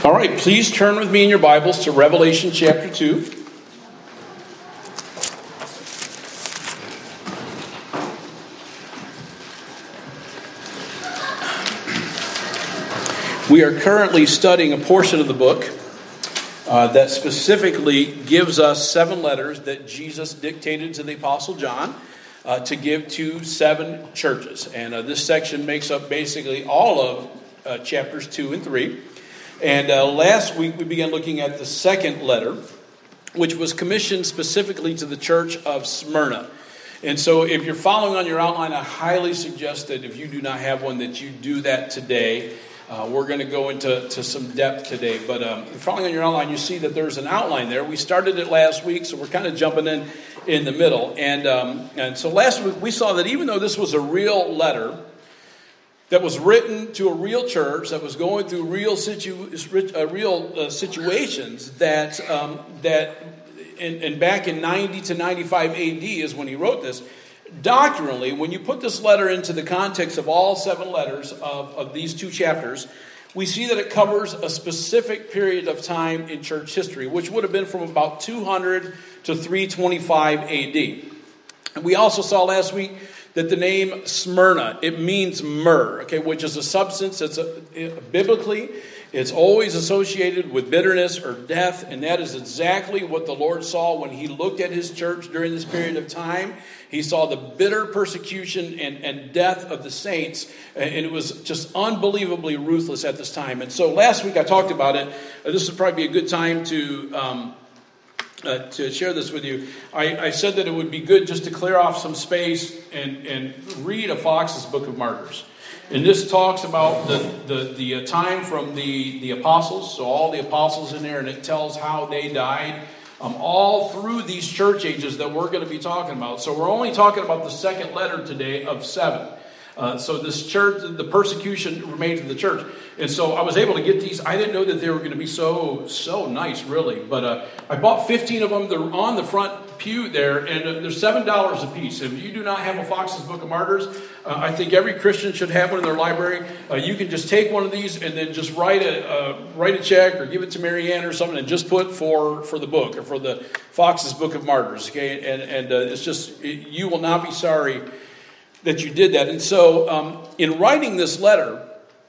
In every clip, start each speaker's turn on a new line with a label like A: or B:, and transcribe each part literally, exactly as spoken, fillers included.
A: All right, please turn with me in your Bibles to Revelation chapter two. We are currently studying a portion of the book uh, that specifically gives us seven letters that Jesus dictated to the Apostle John uh, to give to seven churches. And uh, this section makes up basically all of uh, chapters two and three. And uh, last week we began looking at the second letter, which was commissioned specifically to the church of Smyrna. And so if you're following on your outline, I highly suggest that if you do not have one, that you do that today. Uh, we're going to go into to some depth today. But um, if you're following on your outline, you see that there's an outline there. We started it last week, so we're kind of jumping in in the middle. And, um, and so last week we saw that even though this was a real letter, that was written to a real church that was going through real situ, uh, real uh, situations that um, that and, and back in ninety to ninety-five A D is when he wrote this. Doctrinally, when you put this letter into the context of all seven letters of, of these two chapters, we see that it covers a specific period of time in church history, which would have been from about two hundred to three twenty-five A D. And we also saw last week that the name Smyrna, it means myrrh, okay, which is a substance that's a, it, biblically, it's always associated with bitterness or death, and that is exactly what the Lord saw when he looked at his church during this period of time. He saw the bitter persecution and, and death of the saints, and it was just unbelievably ruthless at this time. And so last week I talked about it. This would probably be a good time to... Um, Uh, to share this with you. I, I said that it would be good just to clear off some space and, and read a Fox's Book of Martyrs. And this talks about the, the, the uh, time from the, the apostles, so all the apostles in there, and it tells how they died um, all through these church ages that we're going to be talking about. So we're only talking about the second letter today of seven. Uh, so this church, the persecution remains in the church. And so I was able to get these. I didn't know that they were going to be so, so nice, really. But uh, I bought fifteen of them. They're on the front pew there, and uh, they're seven dollars a piece. If you do not have a Fox's Book of Martyrs, uh, I think every Christian should have one in their library. Uh, you can just take one of these and then just write a uh, write a check or give it to Mary Ann or something and just put for, for the book or for the Fox's Book of Martyrs. Okay, and, and uh, it's just, it, you will not be sorry that you did that. And so um, in writing this letter,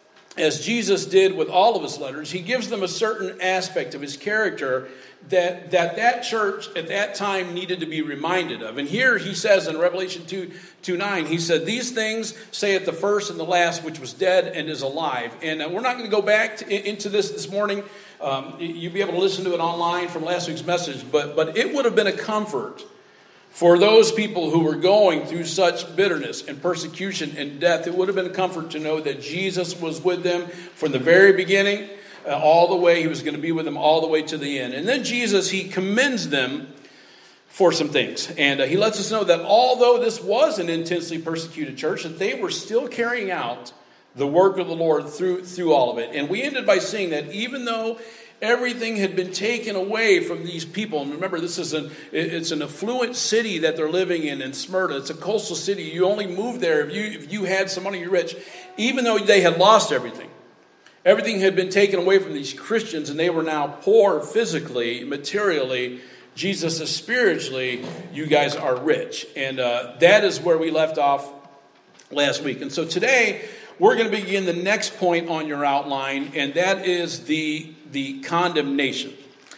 A: as Jesus did with all of his letters, he gives them a certain aspect of his character that that, that church at that time needed to be reminded of. And here he says in Revelation two, two nine, he said, "These things saith the first and the last, which was dead and is alive." And uh, we're not going to go back to, into this this morning. Um, you'll be able to listen to it online from last week's message. But, but it would have been a comfort for those people who were going through such bitterness and persecution and death. It would have been a comfort to know that Jesus was with them from the very beginning, uh, all the way. He was going to be with them all the way to the end. And then Jesus, he commends them for some things. And uh, he lets us know that although this was an intensely persecuted church, that they were still carrying out the work of the Lord through, through all of it. And we ended by seeing that even though everything had been taken away from these people. And remember, this is an it's an affluent city that they're living in, in Smyrna. It's a coastal city. You only moved there if you if you had some money, you're rich. Even though they had lost everything. Everything had been taken away from these Christians, and they were now poor physically, materially. Jesus is spiritually, you guys are rich. And uh, that is where we left off last week. And so today, we're going to begin the next point on your outline, and that is the the condemnation.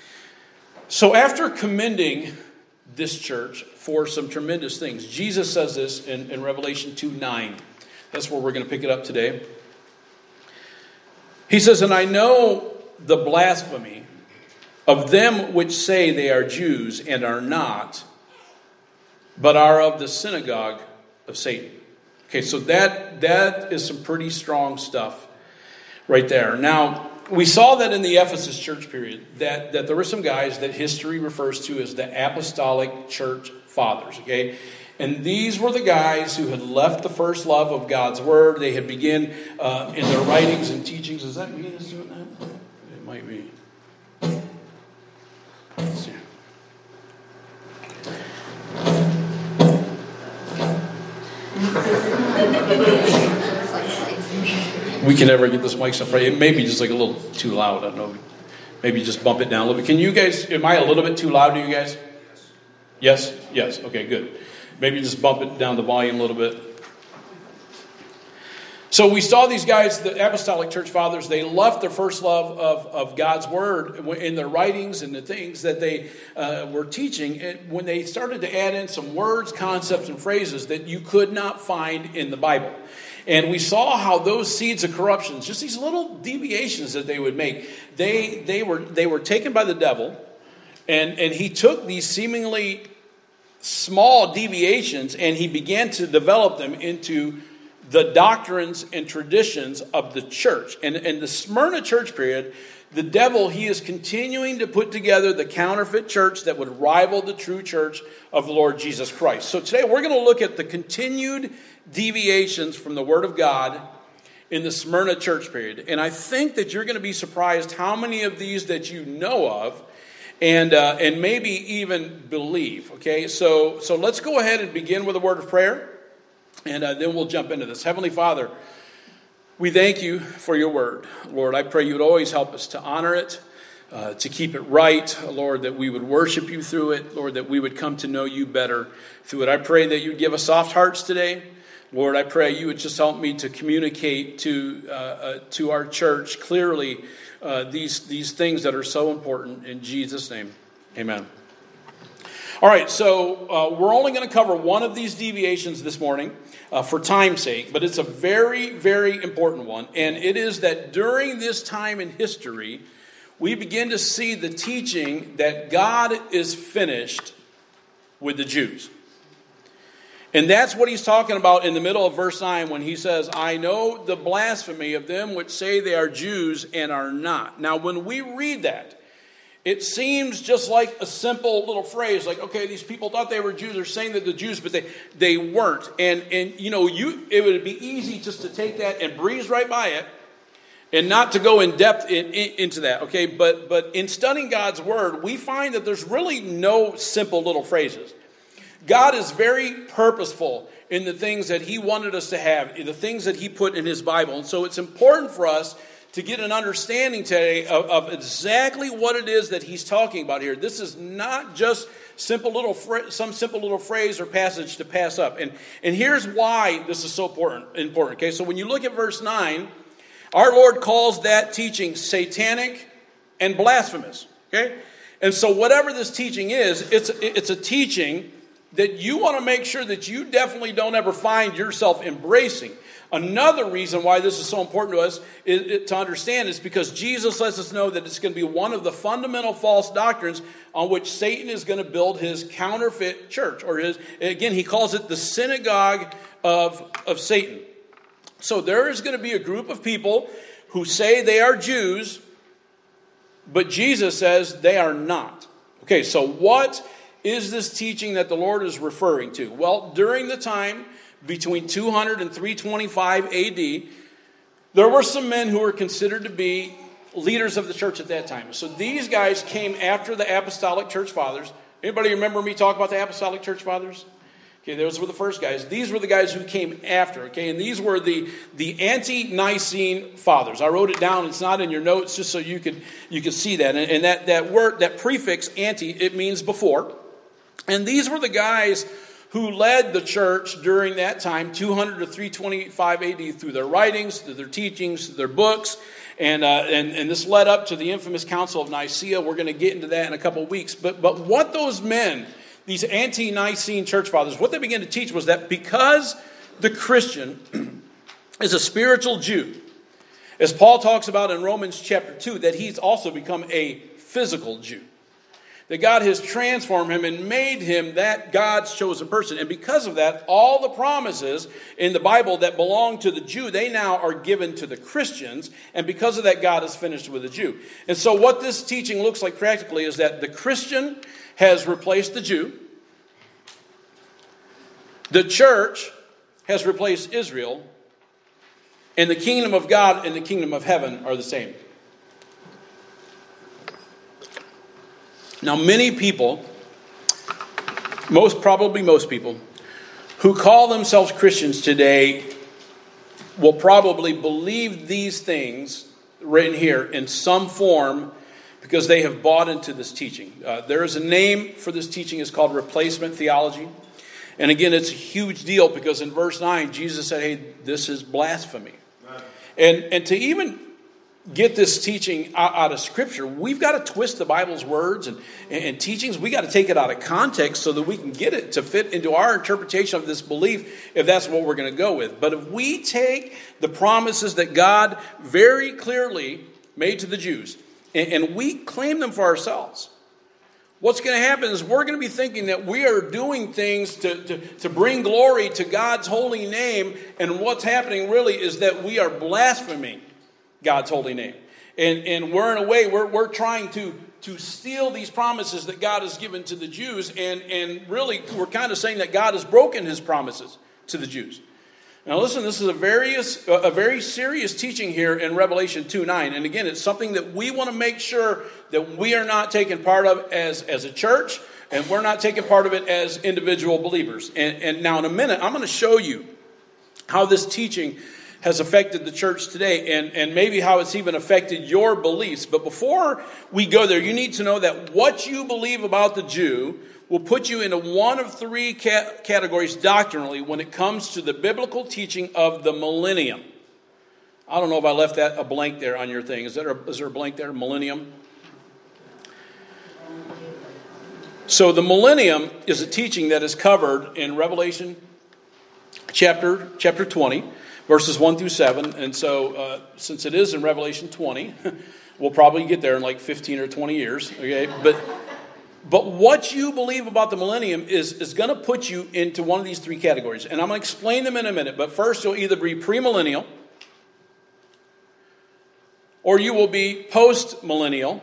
A: So after commending this church for some tremendous things, Jesus says this in, in Revelation two nine. That's where we're going to pick it up today. He says, "And I know the blasphemy of them which say they are Jews and are not, but are of the synagogue of Satan." Okay, so that that is some pretty strong stuff right there. Now, we saw that in the Ephesus church period, that, that there were some guys that history refers to as the apostolic church fathers, okay? And these were the guys who had left the first love of God's word. They had begun uh, in their writings and teachings. Is that me that's doing that? It might be. Let's see. We can never get this mic stuff right. It may be just like a little too loud. I don't know. Maybe just bump it down a little bit. Can you guys, am I a little bit too loud to you guys? Yes? Yes. Okay, good. Maybe just bump it down the volume a little bit. So we saw these guys, the Apostolic Church Fathers, they left their first love of, of God's Word in their writings and the things that they uh, were teaching. And when they started to add in some words, concepts, and phrases that you could not find in the Bible. And we saw how those seeds of corruption, just these little deviations that they would make, they they were they were taken by the devil, and, and he took these seemingly small deviations and he began to develop them into the doctrines and traditions of the church. And in the Smyrna church period, the devil, he is continuing to put together the counterfeit church that would rival the true church of the Lord Jesus Christ. So today we're going to look at the continued deviations from the Word of God in the Smyrna church period. And I think that you're going to be surprised how many of these that you know of and uh, and maybe even believe. Okay, so, so let's go ahead and begin with a word of prayer. And uh, then we'll jump into this. Heavenly Father, we thank you for your word. Lord, I pray you would always help us to honor it, uh, to keep it right. Lord, that we would worship you through it. Lord, that we would come to know you better through it. I pray that you'd give us soft hearts today. Lord, I pray you would just help me to communicate to uh, uh, to our church clearly uh, these, these things that are so important. In Jesus' name, amen. All right, so uh, we're only going to cover one of these deviations this morning uh, for time's sake, but it's a very, very important one. And it is that during this time in history, we begin to see the teaching that God is finished with the Jews. And that's what he's talking about in the middle of verse nine when he says, I know the blasphemy of them which say they are Jews and are not. Now, when we read that, it seems just like a simple little phrase, like, okay, these people thought they were Jews, they're saying that they're Jews, but they, they weren't. And, and you know, you it would be easy just to take that and breeze right by it and not to go in depth in, in, into that, okay? But, but in studying God's Word, we find that there's really no simple little phrases. God is very purposeful in the things that he wanted us to have, in the things that he put in his Bible. And so it's important for us to get an understanding today of, of exactly what it is that he's talking about here. This is not just simple little fra- some simple little phrase or passage to pass up. And, and here's why this is so important. important. Okay, so when you look at verse nine, our Lord calls that teaching satanic and blasphemous. Okay, and so whatever this teaching is, it's it's a teaching that you want to make sure that you definitely don't ever find yourself embracing. Another reason why this is so important to us is, is, to understand is because Jesus lets us know that it's going to be one of the fundamental false doctrines on which Satan is going to build his counterfeit church. Or his, again, he calls it the synagogue of, of Satan. So there is going to be a group of people who say they are Jews, but Jesus says they are not. Okay, so what is this teaching that the Lord is referring to? Well, during the time between two hundred and three twenty-five A D, there were some men who were considered to be leaders of the church at that time. So these guys came after the Apostolic Church Fathers. Anybody remember me talk about the Apostolic Church Fathers? Okay, those were the first guys. These were the guys who came after, okay? And these were the, the Ante-Nicene Fathers. I wrote it down. It's not in your notes just so you could you could see that. And, and that, that word, that prefix, anti, it means before. And these were the guys who led the church during that time, two hundred to three twenty-five A D, through their writings, through their teachings, through their books. And, uh, and, and this led up to the infamous Council of Nicaea. We're going to get into that in a couple of weeks. But, but what those men, these Ante-Nicene church fathers, what they began to teach was that because the Christian is a spiritual Jew, as Paul talks about in Romans chapter two, that he's also become a physical Jew. That God has transformed him and made him that God's chosen person. And because of that, all the promises in the Bible that belong to the Jew, they now are given to the Christians. And because of that, God is finished with the Jew. And so what this teaching looks like practically is that the Christian has replaced the Jew. The church has replaced Israel. And the kingdom of God and the kingdom of heaven are the same. Now, many people, most probably most people, who call themselves Christians today will probably believe these things written here in some form because they have bought into this teaching. Uh, there is a name for this teaching. It's called replacement theology. And again, it's a huge deal because in verse nine, Jesus said, hey, this is blasphemy. And, and to even get this teaching out, out of Scripture, we've got to twist the Bible's words and, and, and teachings. We got to take it out of context so that we can get it to fit into our interpretation of this belief, if that's what we're going to go with. But if we take the promises that God very clearly made to the Jews, and, and we claim them for ourselves, what's going to happen is we're going to be thinking that we are doing things to, to, to bring glory to God's holy name, and what's happening really is that we are blaspheming God's holy name. And, and we're in a way, we're, we're trying to, to steal these promises that God has given to the Jews, and, and really we're kind of saying that God has broken his promises to the Jews. Now listen, this is a very, a very serious teaching here in Revelation two nine. And again, it's something that we want to make sure that we are not taking part of as, as a church, and we're not taking part of it as individual believers. And, and now in a minute, I'm going to show you how this teaching has affected the church today, and, and maybe how it's even affected your beliefs. But before we go there, you need to know that what you believe about the Jew will put you into one of three ca- categories doctrinally when it comes to the biblical teaching of the millennium. I don't know if I left that a blank there on your thing. Is there a, is there a blank there? Millennium? So the millennium is a teaching that is covered in Revelation chapter, chapter twenty. Verses one through seven, and so uh, since it is in Revelation twenty, we'll probably get there in like fifteen or twenty years, okay? But but what you believe about the millennium is, is going to put you into one of these three categories, and I'm going to explain them in a minute, but first you'll either be premillennial, or you will be post-millennial,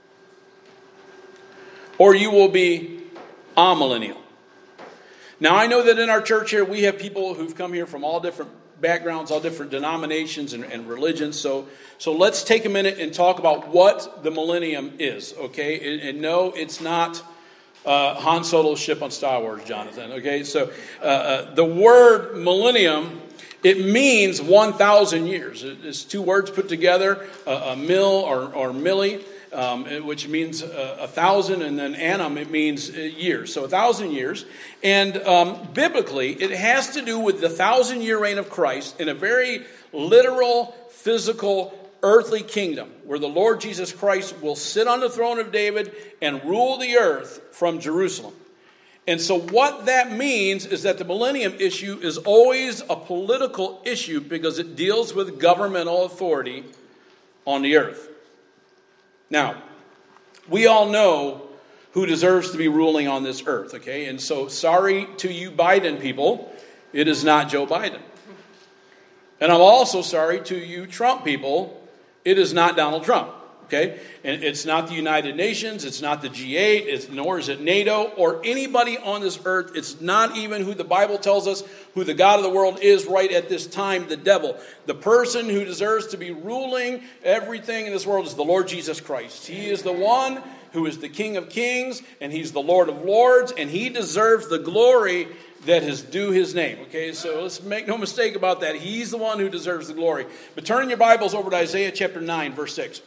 A: or you will be amillennial. Now I know that in our church here, we have people who've come here from all different backgrounds, all different denominations and, and religions. So, so let's take a minute and talk about what the millennium is, okay? And, and no, it's not uh, Han Solo's ship on Star Wars, Jonathan, okay? So uh, uh, the word millennium, it means one thousand years. It's two words put together, uh, a mil or, or milli, um, which means uh, a thousand, and then annum, it means years. So a thousand years. And um, biblically, it has to do with the thousand-year reign of Christ in a very literal, physical, earthly kingdom, where the Lord Jesus Christ will sit on the throne of David and rule the earth from Jerusalem. And so what that means is that the millennium issue is always a political issue because it deals with governmental authority on the earth. Now, we all know who deserves to be ruling on this earth, okay? And so sorry to you Biden people, it is not Joe Biden. And I'm also sorry to you Trump people, it is not Donald Trump. Okay, and it's not the United Nations, it's not the G eight, it's, nor is it NATO or anybody on this earth. It's not even who the Bible tells us who the God of the world is right at this time, the devil. The person who deserves to be ruling everything in this world is the Lord Jesus Christ. He is the one who is the King of Kings, and he's the Lord of Lords, and he deserves the glory that is due his name. Okay, so let's make no mistake about that. He's the one who deserves the glory. But turn your Bibles over to Isaiah chapter nine, verse six.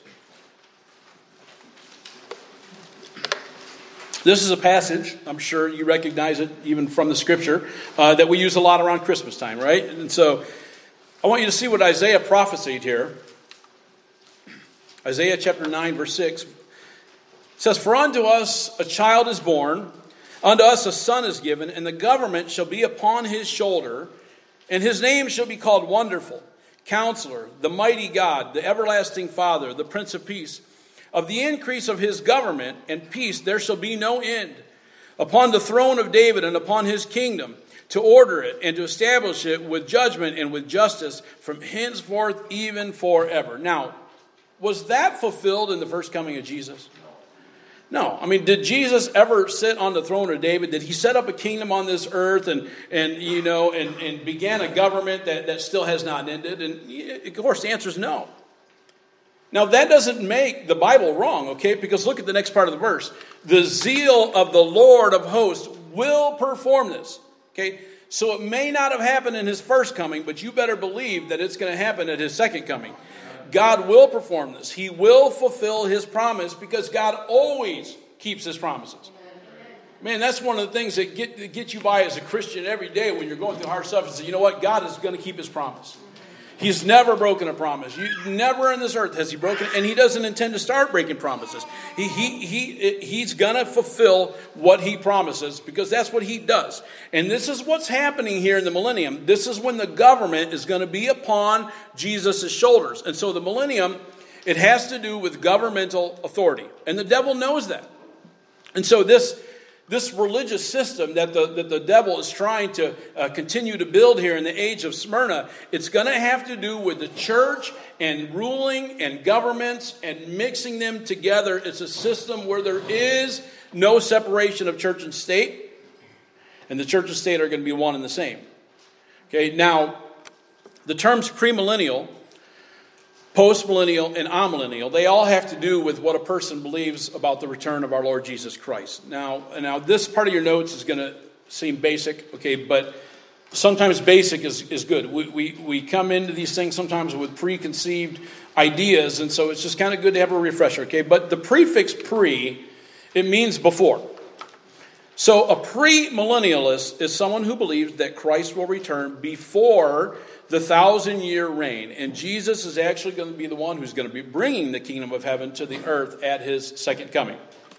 A: This is a passage, I'm sure you recognize it even from the scripture, uh, that we use a lot around Christmas time, right? And so I want you to see what Isaiah prophesied here. Isaiah chapter nine, verse six. It says, "For unto us a child is born, unto us a son is given, and the government shall be upon his shoulder, and his name shall be called Wonderful, Counselor, the Mighty God, the Everlasting Father, the Prince of Peace. Of the increase of his government and peace there shall be no end, upon the throne of David and upon his kingdom, to order it and to establish it with judgment and with justice from henceforth even forever." Now, was that fulfilled in the first coming of Jesus? No. I mean, did Jesus ever sit on the throne of David? Did he set up a kingdom on this earth and, and you know, and, and began a government that, that still has not ended? And of course, the answer is no. Now, that doesn't make the Bible wrong, okay? Because look at the next part of the verse. The zeal of the Lord of hosts will perform this, okay? So it may not have happened in his first coming, but you better believe that it's going to happen at his second coming. God will perform this. He will fulfill his promise because God always keeps his promises. Man, that's one of the things that get, that get you by as a Christian every day when you're going through hard stuff. And say, you know what? God is going to keep his promise. He's never broken a promise. You, never in this earth has he broken, and he doesn't intend to start breaking promises. He, he, he, he's going to fulfill what he promises because that's what he does. And this is what's happening here in the millennium. This is when the government is going to be upon Jesus' shoulders. And so the millennium, it has to do with governmental authority. And the devil knows that. And so this... This religious system that the, that the devil is trying to uh, continue to build here in the age of Smyrna, it's going to have to do with the church and ruling and governments and mixing them together. It's a system where there is no separation of church and state, and the church and state are going to be one and the same. Okay, now, the terms premillennial, postmillennial, and amillennial, they all have to do with what a person believes about the return of our Lord Jesus Christ. Now, now this part of your notes is going to seem basic, okay, but sometimes basic is, is good. We, we, we come into these things sometimes with preconceived ideas, and so it's just kind of good to have a refresher, okay? But the prefix pre, it means before. So a premillennialist is someone who believes that Christ will return before the thousand-year reign. And Jesus is actually going to be the one who's going to be bringing the kingdom of heaven to the earth at his second coming.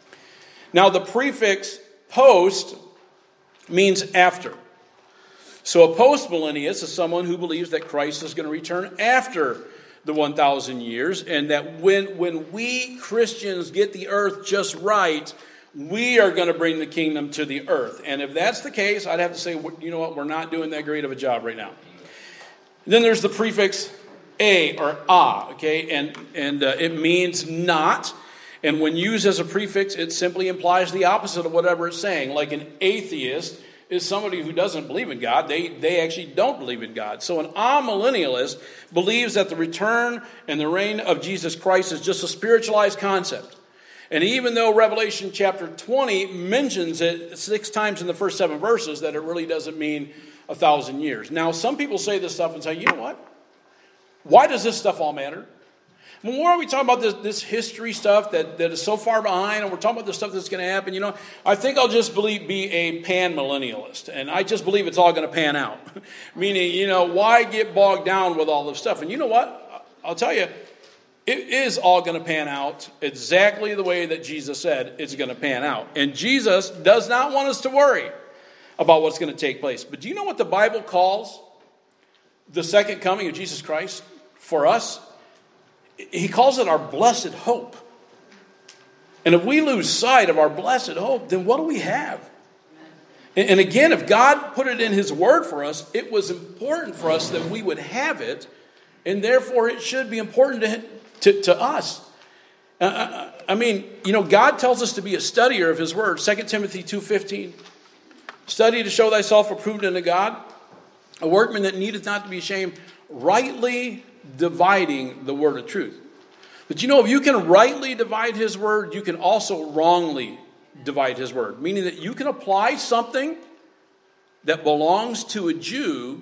A: Now, the prefix post means after. So a postmillennialist is someone who believes that Christ is going to return after the one thousand years, and that when, when we Christians get the earth just right, we are going to bring the kingdom to the earth. And if that's the case, I'd have to say, you know what, we're not doing that great of a job right now. Then there's the prefix a or a, okay, and, and uh, it means not. And when used as a prefix, it simply implies the opposite of whatever it's saying. Like an atheist is somebody who doesn't believe in God. They, they actually don't believe in God. So an amillennialist believes that the return and the reign of Jesus Christ is just a spiritualized concept. And even though Revelation chapter twenty mentions it six times in the first seven verses, that it really doesn't mean a thousand years. Now, some people say this stuff and say, you know what? Why does this stuff all matter? When are we talking about this, this history stuff that, that is so far behind, and we're talking about the stuff that's going to happen? You know, I think I'll just believe, be a pan-millennialist, and I just believe it's all going to pan out. Meaning, you know, why get bogged down with all this stuff? And you know what? I'll tell you, it is all going to pan out exactly the way that Jesus said it's going to pan out. And Jesus does not want us to worry about what's going to take place. But do you know what the Bible calls the second coming of Jesus Christ for us? He calls it our blessed hope. And if we lose sight of our blessed hope, then what do we have? And, and again, if God put it in his word for us, it was important for us that we would have it, and therefore it should be important to, to, to us. Uh, I mean, you know, God tells us to be a studier of his word. Second Timothy two fifteen. Study to show thyself approved unto God, a workman that needeth not to be ashamed, rightly dividing the word of truth. But you know, if you can rightly divide his word, you can also wrongly divide his word. Meaning that you can apply something that belongs to a Jew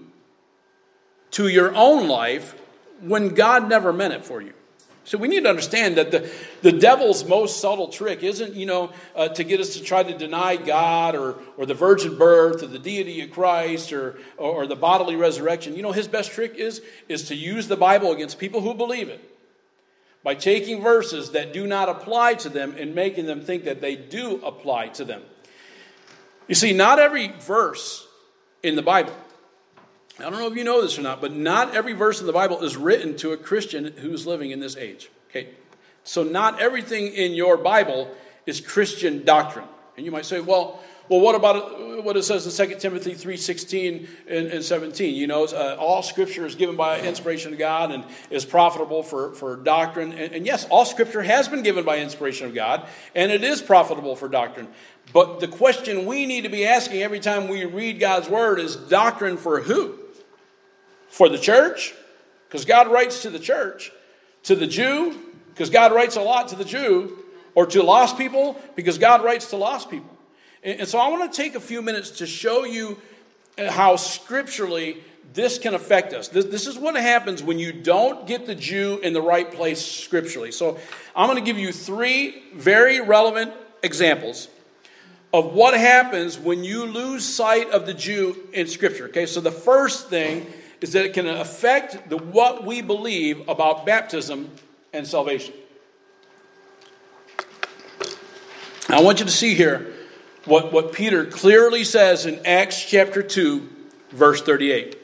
A: to your own life when God never meant it for you. So we need to understand that the, the devil's most subtle trick isn't, you know, uh, to get us to try to deny God or, or the virgin birth or the deity of Christ or, or the bodily resurrection. You know, his best trick is, is to use the Bible against people who believe it by taking verses that do not apply to them and making them think that they do apply to them. You see, not every verse in the Bible, I don't know if you know this or not, but not every verse in the Bible is written to a Christian who's living in this age. Okay, so not everything in your Bible is Christian doctrine. And you might say, well, well, what about what it says in Second Timothy three sixteen and, and seventeen? You know, uh, all Scripture is given by inspiration of God and is profitable for, for doctrine. And, and yes, all Scripture has been given by inspiration of God, and it is profitable for doctrine. But the question we need to be asking every time we read God's Word is doctrine for who? For the church, because God writes to the church. To the Jew, because God writes a lot to the Jew. Or to lost people, because God writes to lost people. And, and so I want to take a few minutes to show you how scripturally this can affect us. This, this is what happens when you don't get the Jew in the right place scripturally. So I'm going to give you three very relevant examples of what happens when you lose sight of the Jew in Scripture. Okay, so the first thing is that it can affect the what we believe about baptism and salvation. Now, I want you to see here what, what Peter clearly says in Acts chapter two, verse thirty-eight.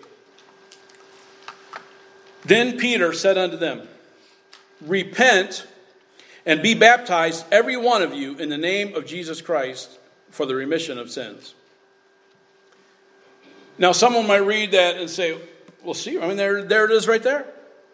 A: Then Peter said unto them, repent and be baptized, every one of you, in the name of Jesus Christ, for the remission of sins. Now, someone might read that and say, well, see, I mean, there, there it is right there.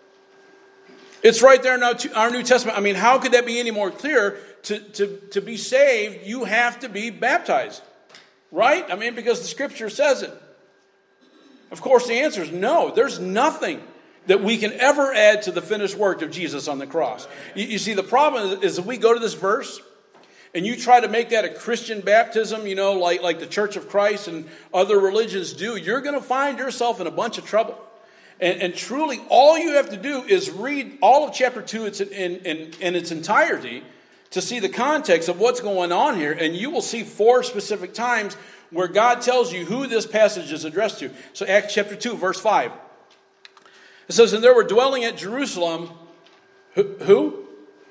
A: It's right there in our New Testament. I mean, how could that be any more clear? To, to, to be saved, you have to be baptized, right? I mean, because the Scripture says it. Of course, the answer is no. There's nothing that we can ever add to the finished work of Jesus on the cross. You, you see, the problem is if we go to this verse and you try to make that a Christian baptism, you know, like, like the Church of Christ and other religions do, you're going to find yourself in a bunch of trouble. And, and truly, all you have to do is read all of chapter two in, in, in its entirety to see the context of what's going on here. And you will see four specific times where God tells you who this passage is addressed to. So Acts chapter two, verse five. It says, and there were dwelling at Jerusalem, who? who?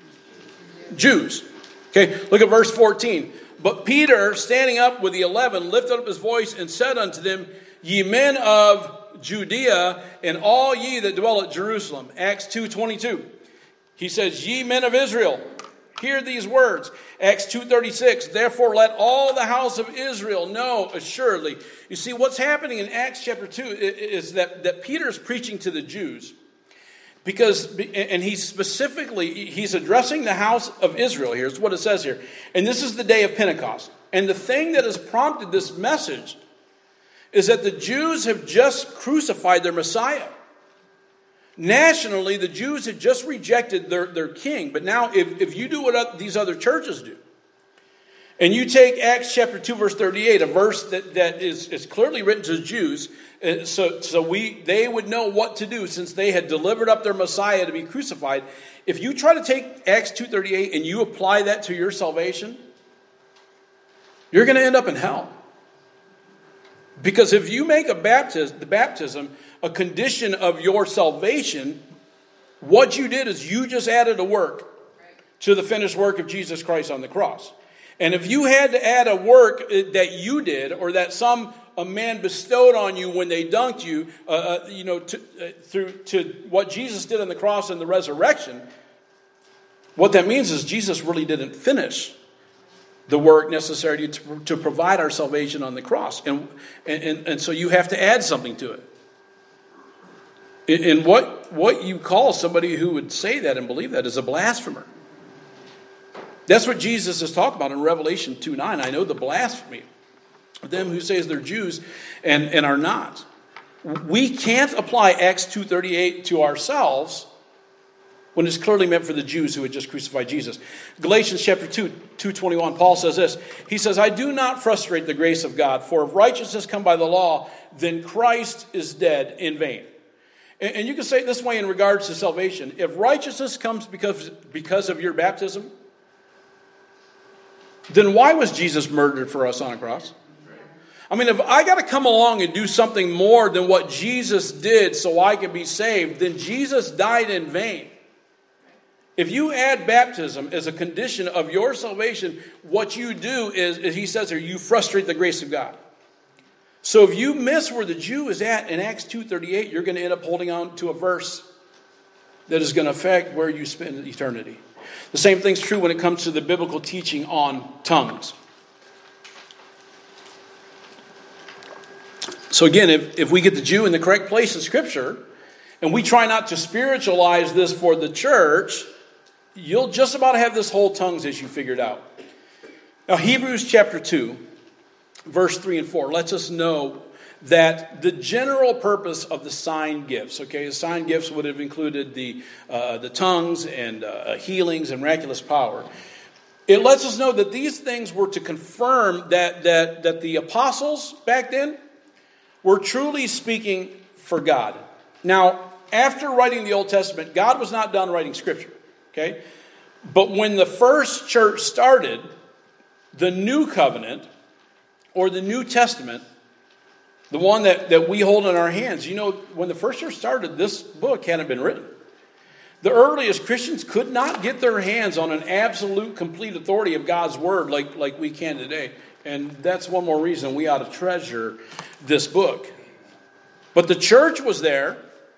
A: Jews. Okay, look at verse fourteen. But Peter, standing up with the eleven, lifted up his voice and said unto them, ye men of Judea, and all ye that dwell at Jerusalem. Acts two twenty-two. He says, ye men of Israel, hear these words. Acts two thirty-six. Therefore let all the house of Israel know assuredly. You see, what's happening in Acts chapter two is that, that Peter's preaching to the Jews. Because, and he's specifically, he's addressing the house of Israel. Here's what it says here. And this is the day of Pentecost. And the thing that has prompted this message is that the Jews have just crucified their Messiah. Nationally, the Jews had just rejected their, their king. But now, if, if you do what these other churches do, and you take Acts chapter two, verse thirty-eight, a verse that, that is, is clearly written to the Jews, uh, so, so we they would know what to do since they had delivered up their Messiah to be crucified. If you try to take Acts two thirty-eight and you apply that to your salvation, you're going to end up in hell. Because if you make a baptism, the baptism a condition of your salvation, what you did is you just added a work to the finished work of Jesus Christ on the cross. And if you had to add a work that you did or that some a man bestowed on you when they dunked you, uh, you know, to, uh, through to what Jesus did on the cross and the resurrection, what that means is Jesus really didn't finish the work necessary to, to provide our salvation on the cross. And, and, and so you have to add something to it. And what, what you call somebody who would say that and believe that is a blasphemer. That's what Jesus is talking about in Revelation two nine. I know the blasphemy of them who say they're Jews and, and are not. We can't apply Acts two thirty-eight to ourselves when it's clearly meant for the Jews who had just crucified Jesus. Galatians chapter two, two twenty-one, Paul says this. He says, I do not frustrate the grace of God, for if righteousness come by the law, then Christ is dead in vain. And, and you can say it this way in regards to salvation. If righteousness comes because, because of your baptism, then why was Jesus murdered for us on a cross? I mean, if I got to come along and do something more than what Jesus did so I can be saved, then Jesus died in vain. If you add baptism as a condition of your salvation, what you do is, as he says here, you frustrate the grace of God. So if you miss where the Jew is at in Acts two thirty-eight, you're going to end up holding on to a verse that is going to affect where you spend eternity. The same thing's true when it comes to the biblical teaching on tongues. So again, if, if we get the Jew in the correct place in Scripture, and we try not to spiritualize this for the church, you'll just about have this whole tongues issue figured out. Now, Hebrews chapter two, verse three and four lets us know that the general purpose of the sign gifts, okay, the sign gifts would have included the uh, the tongues and uh, healings and miraculous power. It lets us know that these things were to confirm that that that the apostles back then were truly speaking for God. Now, after writing the Old Testament, God was not done writing Scripture. Okay? But when the first church started, the New Covenant, or the New Testament, the one that, that we hold in our hands, you know, when the first church started, this book hadn't been written. The earliest Christians could not get their hands on an absolute, complete authority of God's Word like, like we can today. And that's one more reason we ought to treasure this book. But the church was there.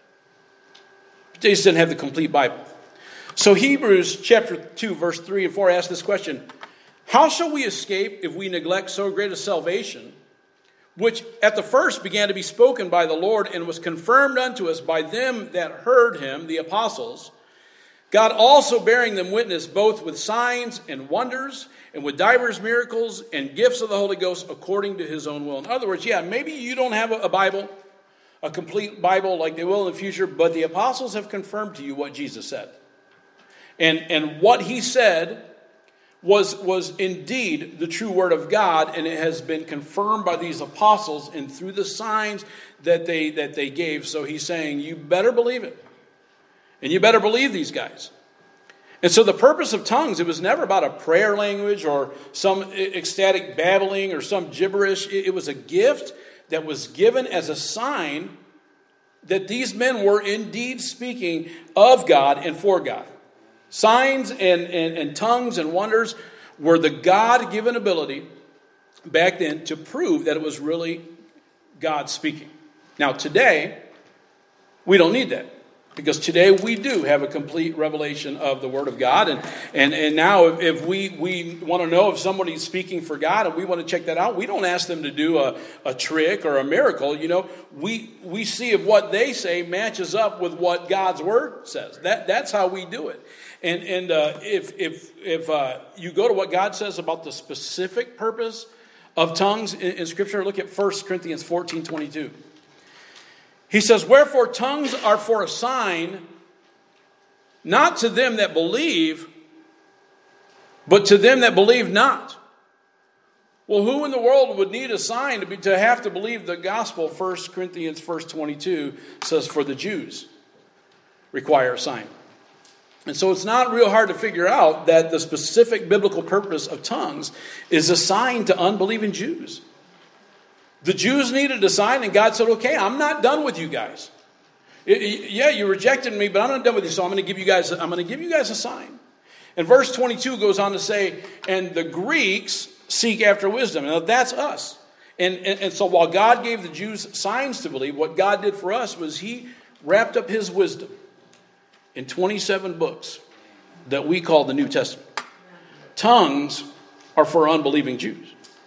A: But they just didn't have the complete Bible. So Hebrews chapter two, verse three and four asks this question. How shall we escape if we neglect so great a salvation, which at the first began to be spoken by the Lord and was confirmed unto us by them that heard him, the apostles, God also bearing them witness both with signs and wonders and with divers miracles and gifts of the Holy Ghost according to his own will. In other words, yeah, maybe you don't have a Bible, a complete Bible like they will in the future, but the apostles have confirmed to you what Jesus said. And, and what he said was, was indeed the true word of God, and it has been confirmed by these apostles and through the signs that they, that they gave. So he's saying, you better believe it. And you better believe these guys. And so the purpose of tongues, it was never about a prayer language or some ecstatic babbling or some gibberish. It was a gift that was given as a sign that these men were indeed speaking of God and for God. Signs and, and, and tongues and wonders were the God-given ability back then to prove that it was really God speaking. Now today, we don't need that. Because today we do have a complete revelation of the Word of God. And and, and now if, if we, we want to know if somebody's speaking for God and we want to check that out, we don't ask them to do a, a trick or a miracle. You know, we we see if what they say matches up with what God's Word says. That That's how we do it. And and uh, if, if, if uh, you go to what God says about the specific purpose of tongues in, in Scripture, look at First Corinthians fourteen twenty-two. He says, wherefore tongues are for a sign, not to them that believe, but to them that believe not. Well, who in the world would need a sign to be to have to believe the gospel? First Corinthians verse twenty-two says, for the Jews require a sign. And so it's not real hard to figure out that the specific biblical purpose of tongues is a sign to unbelieving Jews. The Jews needed a sign, and God said, okay, I'm not done with you guys. It, it, yeah, you rejected me, but I'm not done with you, so I'm going to give you guys, I'm going to give you guys a sign. And verse twenty-two goes on to say, and the Greeks seek after wisdom. Now, that's us. And, and, and so while God gave the Jews signs to believe, what God did for us was he wrapped up his wisdom in twenty-seven books that we call the New Testament. Tongues are for unbelieving Jews.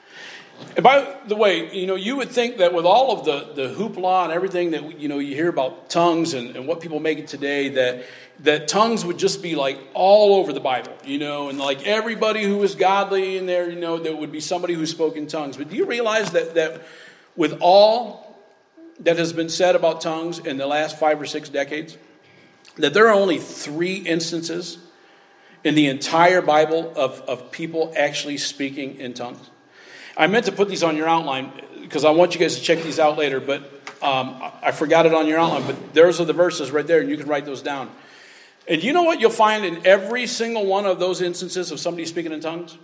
A: And by the way, you know, you would think that with all of the, the hoopla and everything that, you know, you hear about tongues and, and what people make it today, that that tongues would just be like all over the Bible, you know, and like everybody who was godly in there, you know, there would be somebody who spoke in tongues. But do you realize that, that with all that has been said about tongues in the last five or six decades, that there are only three instances in the entire Bible of, of people actually speaking in tongues? I meant to put these on your outline because I want you guys to check these out later, but um, I forgot it on your outline. But those are the verses right there, and you can write those down. And you know what you'll find in every single one of those instances of somebody speaking in tongues?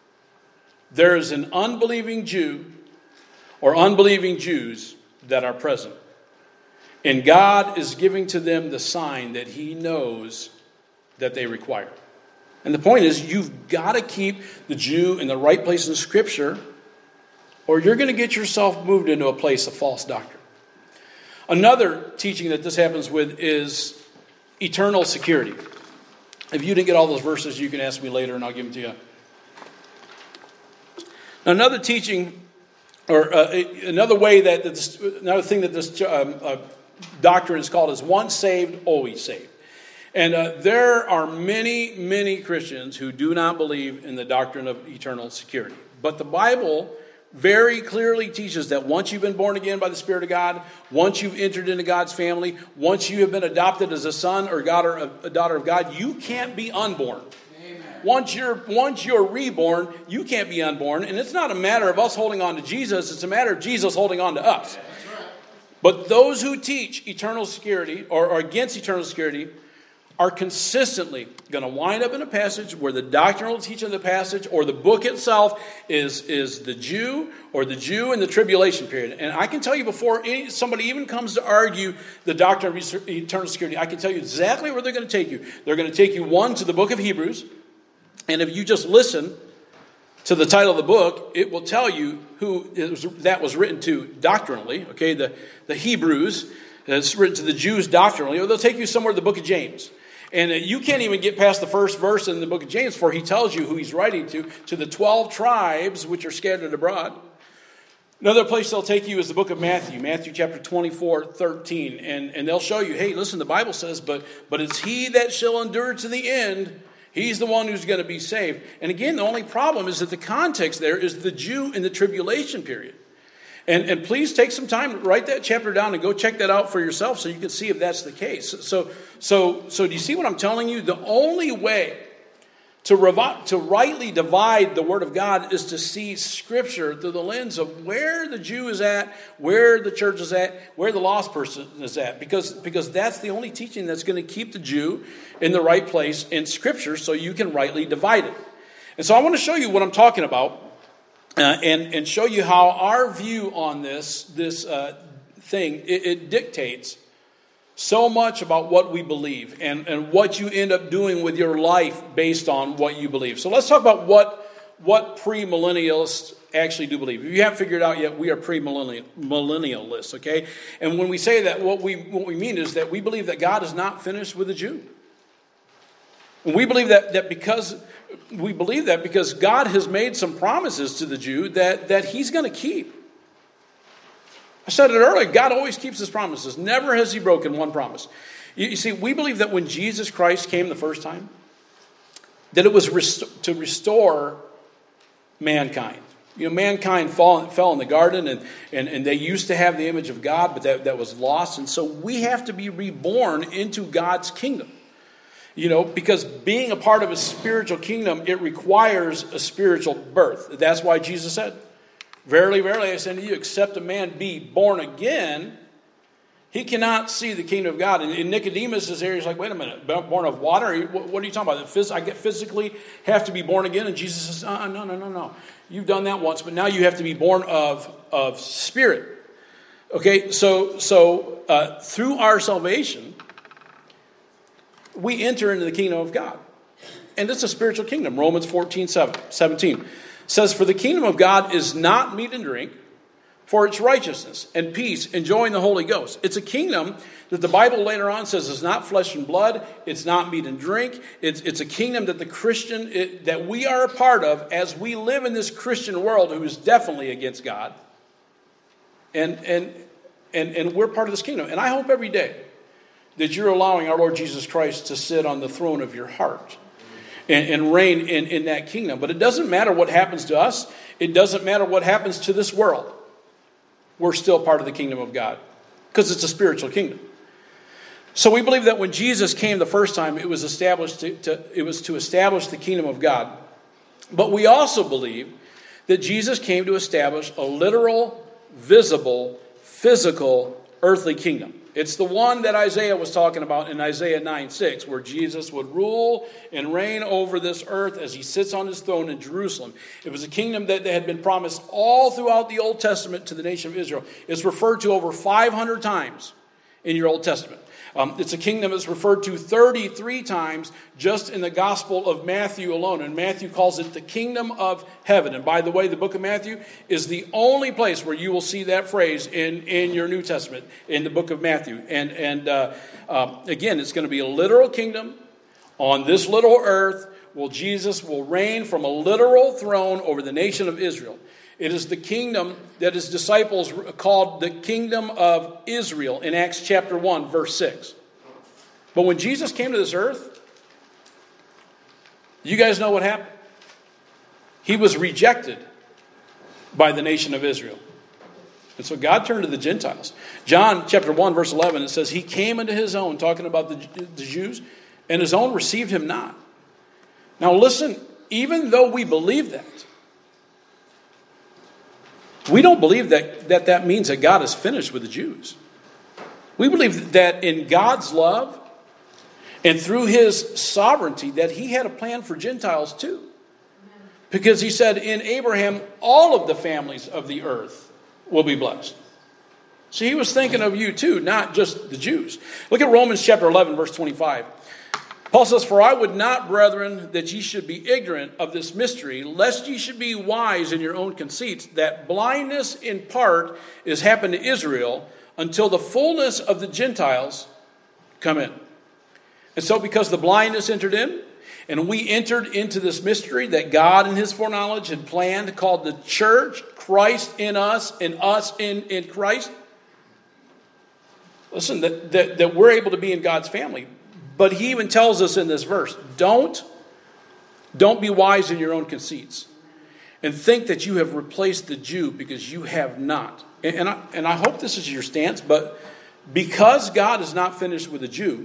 A: There is an unbelieving Jew or unbelieving Jews that are present. And God is giving to them the sign that he knows that they require. And the point is, you've got to keep the Jew in the right place in Scripture, or you're going to get yourself moved into a place of false doctrine. Another teaching that this happens with is eternal security. If you didn't get all those verses, you can ask me later and I'll give them to you. Now, another teaching, or uh, another way that this, another thing that this um, uh, doctrine is called is once saved, always saved. And uh, there are many, many Christians who do not believe in the doctrine of eternal security. But the Bible very clearly teaches that once you've been born again by the Spirit of God, once you've entered into God's family, once you have been adopted as a son or daughter, a daughter of God, you can't be unborn. Amen. Once you're once you're reborn, you can't be unborn. And it's not a matter of us holding on to Jesus. It's a matter of Jesus holding on to us. But those who teach eternal security or are against eternal security are consistently going to wind up in a passage where the doctrinal teaching of the passage or the book itself is, is the Jew or the Jew in the tribulation period. And I can tell you before any, somebody even comes to argue the doctrine of eternal security, I can tell you exactly where they're going to take you. They're going to take you, one, to the book of Hebrews. And if you just listen to the title of the book, it will tell you who it was, that was written to doctrinally. Okay, the, the Hebrews, it's written to the Jews doctrinally. Or they'll take you somewhere to the book of James. And you can't even get past the first verse in the book of James, for he tells you who he's writing to, to the twelve tribes which are scattered abroad. Another place they'll take you is the book of Matthew, Matthew chapter twenty-four, thirteen. And, and they'll show you, hey, listen, the Bible says, but, but it's he that shall endure to the end. He's the one who's going to be saved. And again, the only problem is that the context there is the Jew in the tribulation period. And, and please take some time to write that chapter down and go check that out for yourself so you can see if that's the case. So, so, so do you see what I'm telling you? The only way to, revi- to rightly divide the Word of God is to see Scripture through the lens of where the Jew is at, where the church is at, where the lost person is at. Because, because that's the only teaching that's going to keep the Jew in the right place in Scripture so you can rightly divide it. And so I want to show you what I'm talking about. Uh, and, and show you how our view on this, this uh, thing, it, it dictates so much about what we believe and, and what you end up doing with your life based on what you believe. So let's talk about what, what premillennialists actually do believe. If you haven't figured it out yet, we are premillennialists, okay? And when we say that, what we, what we mean is that we believe that God is not finished with the Jew. And we believe that, that because... We believe that because God has made some promises to the Jew that, that he's going to keep. I said it earlier, God always keeps his promises. Never has he broken one promise. You, you see, we believe that when Jesus Christ came the first time, that it was rest- to restore mankind. You know, mankind fall, fell in the garden, and, and, and they used to have the image of God, but that, that was lost. And so we have to be reborn into God's kingdom. You know, because being a part of a spiritual kingdom, it requires a spiritual birth. That's why Jesus said, verily, verily, I say to you, except a man be born again, he cannot see the kingdom of God. And, and Nicodemus is there, he's like, wait a minute, born of water? What, what are you talking about? I get physically have to be born again? And Jesus says, uh, no, no, no, no. You've done that once, but now you have to be born of, of spirit. Okay, so, so uh, through our salvation, we enter into the kingdom of God. And it's a spiritual kingdom. Romans fourteen, seventeen says, for the kingdom of God is not meat and drink, for it's righteousness and peace, enjoying the Holy Ghost. It's a kingdom that the Bible later on says is not flesh and blood. It's not meat and drink. It's, it's a kingdom that the Christian, it, that we are a part of as we live in this Christian world who is definitely against God. And, and, and, and we're part of this kingdom. And I hope every day that you're allowing our Lord Jesus Christ to sit on the throne of your heart and, and reign in, in that kingdom. But it doesn't matter what happens to us. It doesn't matter what happens to this world. We're still part of the kingdom of God because it's a spiritual kingdom. So we believe that when Jesus came the first time, it was established to, to, it was to establish the kingdom of God. But we also believe that Jesus came to establish a literal, visible, physical, earthly kingdom. It's the one that Isaiah was talking about in Isaiah nine six, where Jesus would rule and reign over this earth as he sits on his throne in Jerusalem. It was a kingdom that had been promised all throughout the Old Testament to the nation of Israel. It's referred to over five hundred times in your Old Testament. Um, it's a kingdom that's referred to thirty-three times just in the Gospel of Matthew alone. And Matthew calls it the kingdom of heaven. And by the way, the book of Matthew is the only place where you will see that phrase in, in your New Testament, in the book of Matthew. And, and uh, uh, again, it's going to be a literal kingdom on this little earth. Well, Jesus will reign from a literal throne over the nation of Israel. It is the kingdom that his disciples called the kingdom of Israel in Acts chapter one, verse six. But when Jesus came to this earth, you guys know what happened. He was rejected by the nation of Israel. And so God turned to the Gentiles. John chapter one, verse eleven, it says, he came into his own, talking about the, the Jews, and his own received him not. Now listen, even though we believe that, we don't believe that, that that means that God is finished with the Jews. We believe that in God's love and through his sovereignty that he had a plan for Gentiles too. Because he said in Abraham, all of the families of the earth will be blessed. So he was thinking of you too, not just the Jews. Look at Romans chapter eleven, verse twenty-five. Paul says, "For I would not, brethren, that ye should be ignorant of this mystery, lest ye should be wise in your own conceits, that blindness in part is happened to Israel, until the fullness of the Gentiles come in." And so because the blindness entered in, and we entered into this mystery that God in his foreknowledge had planned, called the church, Christ in us, and us in, in Christ. Listen, that, that, that we're able to be in God's family. But he even tells us in this verse, don't, don't be wise in your own conceits and think that you have replaced the Jew, because you have not. And, and, I, and I hope this is your stance, but because God is not finished with the Jew,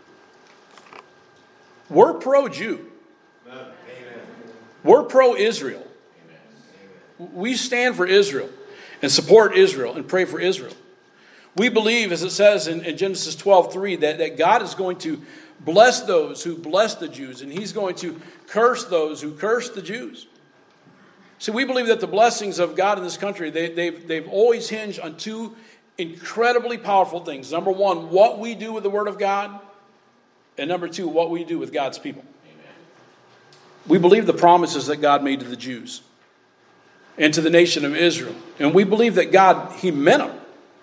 A: we're pro-Jew. Amen. We're pro-Israel. Amen. We stand for Israel and support Israel and pray for Israel. We believe, as it says in, in Genesis twelve three, that, that God is going to bless those who bless the Jews, and he's going to curse those who curse the Jews. See, we believe that the blessings of God in this country, they, they've, they've always hinged on two incredibly powerful things. Number one, what we do with the Word of God. And number two, what we do with God's people. Amen. We believe the promises that God made to the Jews and to the nation of Israel. And we believe that God, he meant them.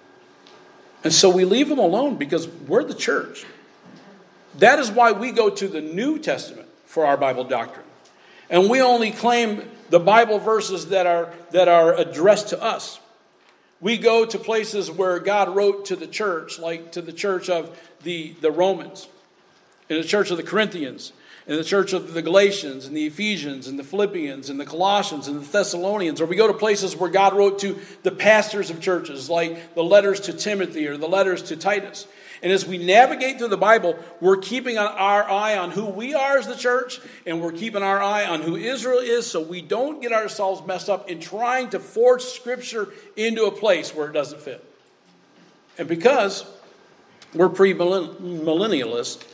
A: And so we leave them alone because we're the church. That is why we go to the New Testament for our Bible doctrine. And we only claim the Bible verses that are, that are addressed to us. We go to places where God wrote to the church, like to the church of the, the Romans, in the church of the Corinthians, in the church of the Galatians, and the Ephesians, and the Philippians, and the Colossians, and the Thessalonians. Or we go to places where God wrote to the pastors of churches, like the letters to Timothy or the letters to Titus. And as we navigate through the Bible, we're keeping our eye on who we are as the church, and we're keeping our eye on who Israel is, so we don't get ourselves messed up in trying to force Scripture into a place where it doesn't fit. And because we're pre-millennialists,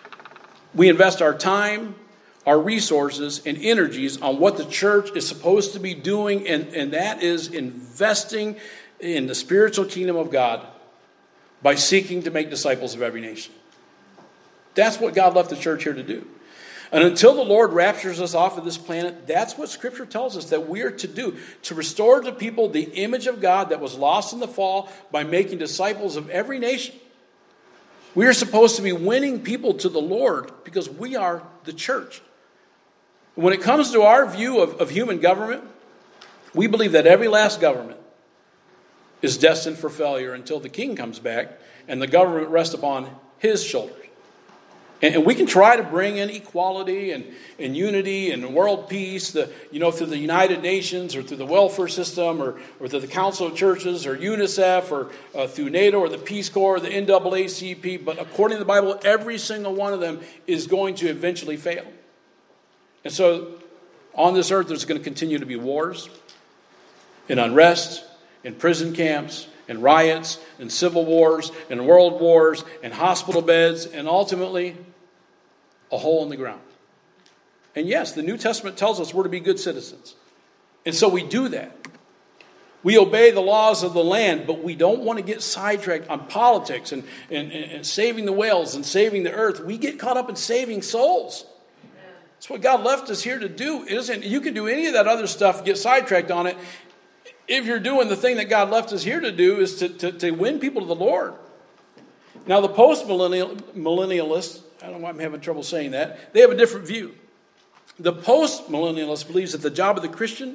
A: we invest our time, our resources, and energies on what the church is supposed to be doing, and, and that is investing in the spiritual kingdom of God by seeking to make disciples of every nation. That's what God left the church here to do. And until the Lord raptures us off of this planet, that's what Scripture tells us that we are to do, to restore to people the image of God that was lost in the fall by making disciples of every nation. We are supposed to be winning people to the Lord because we are the church. When it comes to our view of, of human government, we believe that every last government is destined for failure until the king comes back and the government rests upon his shoulders. And, and we can try to bring in equality and, and unity and world peace, the, you know, through the United Nations or through the welfare system or, or through the Council of Churches or UNICEF or uh, through NATO or the Peace Corps or the N double A C P. But according to the Bible, every single one of them is going to eventually fail. And so on this earth, there's going to continue to be wars and unrest and prison camps and riots and civil wars and world wars and hospital beds and ultimately a hole in the ground. And yes, the New Testament tells us we're to be good citizens. And so we do that. We obey the laws of the land, but we don't want to get sidetracked on politics and, and, and saving the whales and saving the earth. We get caught up in saving souls. Amen. That's what God left us here to do. It isn't, you can do any of that other stuff, get sidetracked on it. If you're doing the thing that God left us here to do is to, to, to win people to the Lord. Now, the post-millennialists, I don't know why I'm having trouble saying that, they have a different view. The post-millennialist believes that the job of the Christian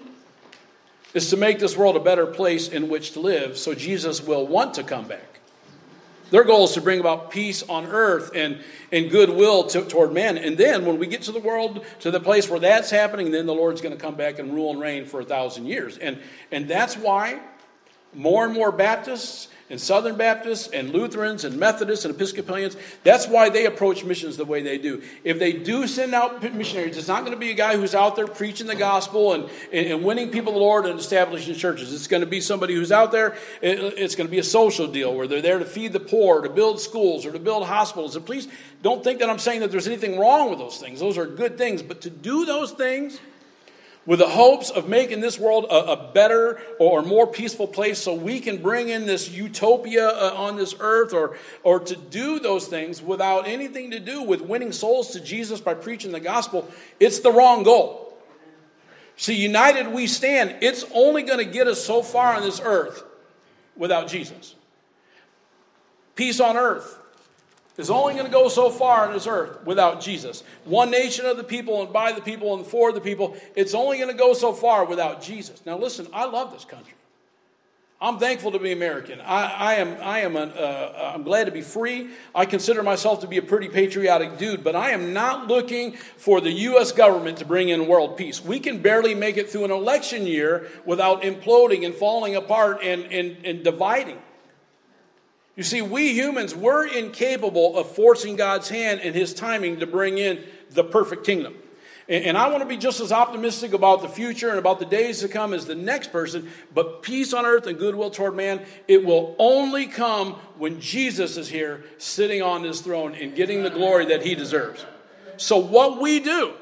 A: is to make this world a better place in which to live so Jesus will want to come back. Their goal is to bring about peace on earth and, and goodwill to, toward men. And then when we get to the world, to the place where that's happening, then the Lord's going to come back and rule and reign for a thousand years. And, and that's why more and more Baptists and Southern Baptists and Lutherans and Methodists and Episcopalians. That's why they approach missions the way they do. If they do send out missionaries, it's not going to be a guy who's out there preaching the gospel and, and, and winning people to the Lord and establishing churches. It's going to be somebody who's out there. It, it's going to be a social deal where they're there to feed the poor, to build schools, or to build hospitals. And please don't think that I'm saying that there's anything wrong with those things. Those are good things. But to do those things with the hopes of making this world a, a better or more peaceful place so we can bring in this utopia uh, on this earth, or, or to do those things without anything to do with winning souls to Jesus by preaching the gospel, it's the wrong goal. See, united we stand. It's only going to get us so far on this earth without Jesus. Peace on earth is only going to go so far on this earth without Jesus. One nation of the people and by the people and for the people. It's only going to go so far without Jesus. Now listen, I love this country. I'm thankful to be American. I, I am, I am an, uh, I'm glad to be free. I consider myself to be a pretty patriotic dude, but I am not looking for the U S government to bring in world peace. We can barely make it through an election year without imploding and falling apart and, and, and dividing. You see, we humans, we're incapable of forcing God's hand and his timing to bring in the perfect kingdom. And, and I want to be just as optimistic about the future and about the days to come as the next person. But peace on earth and goodwill toward man, it will only come when Jesus is here sitting on his throne and getting the glory that he deserves. So what we do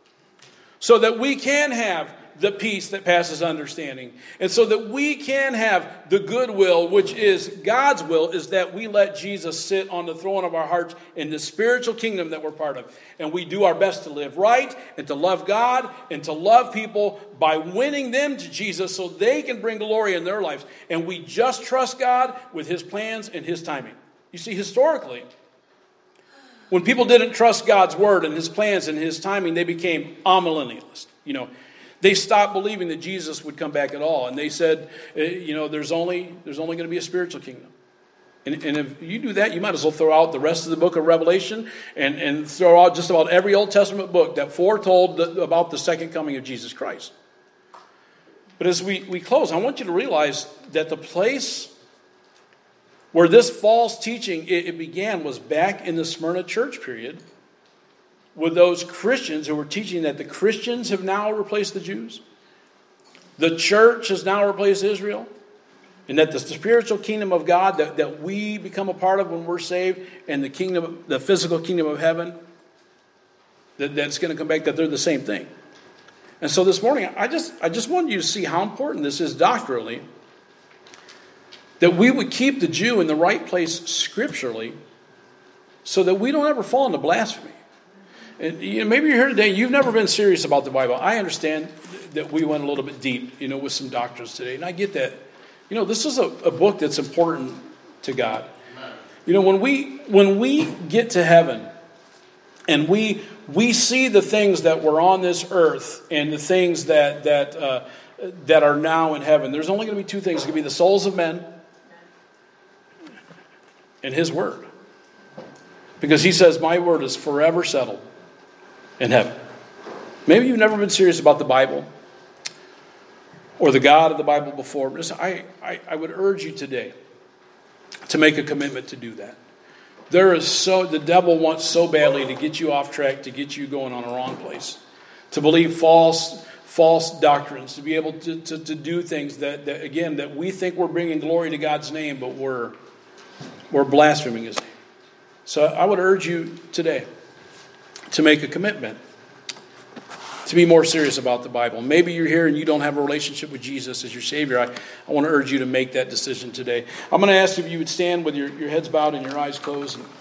A: so that we can have the peace that passes understanding, and so that we can have the goodwill, which is God's will, is that we let Jesus sit on the throne of our hearts in the spiritual kingdom that we're part of. And we do our best to live right and to love God and to love people by winning them to Jesus so they can bring glory in their lives. And we just trust God with his plans and his timing. You see, historically, when people didn't trust God's word and his plans and his timing, they became amillennialists. You know, they stopped believing that Jesus would come back at all. And they said, you know, there's only there's only going to be a spiritual kingdom. And, and if you do that, you might as well throw out the rest of the book of Revelation and, and throw out just about every Old Testament book that foretold the, about the second coming of Jesus Christ. But as we, we close, I want you to realize that the place where this false teaching it, it began was back in the Smyrna church period, with those Christians who were teaching that the Christians have now replaced the Jews. The church has now replaced Israel. And that the spiritual kingdom of God that, that we become a part of when we're saved, and the kingdom, the physical kingdom of heaven, that, that's going to come back, that they're the same thing. And so this morning, I just, I just want you to see how important this is doctrinally, that we would keep the Jew in the right place scripturally so that we don't ever fall into blasphemy. And, you know, maybe you're here today, you've never been serious about the Bible. I understand that we went a little bit deep, you know, with some doctrines today. And I get that. You know, this is a, a book that's important to God. You know, when we when we get to heaven and we we see the things that were on this earth and the things that that uh, that are now in heaven, there's only going to be two things. It's going to be the souls of men and his word. Because he says, my word is forever settled in heaven. Maybe you've never been serious about the Bible or the God of the Bible before. But I, I, I would urge you today to make a commitment to do that. There is so the devil wants so badly to get you off track, to get you going on a wrong place, to believe false false doctrines, to be able to, to, to do things that, that again that we think we're bringing glory to God's name, but we're we're blaspheming his name. So I would urge you today to make a commitment to be more serious about the Bible. Maybe you're here and you don't have a relationship with Jesus as your Savior. I, I want to urge you to make that decision today. I'm going to ask if you would stand with your, your heads bowed and your eyes closed.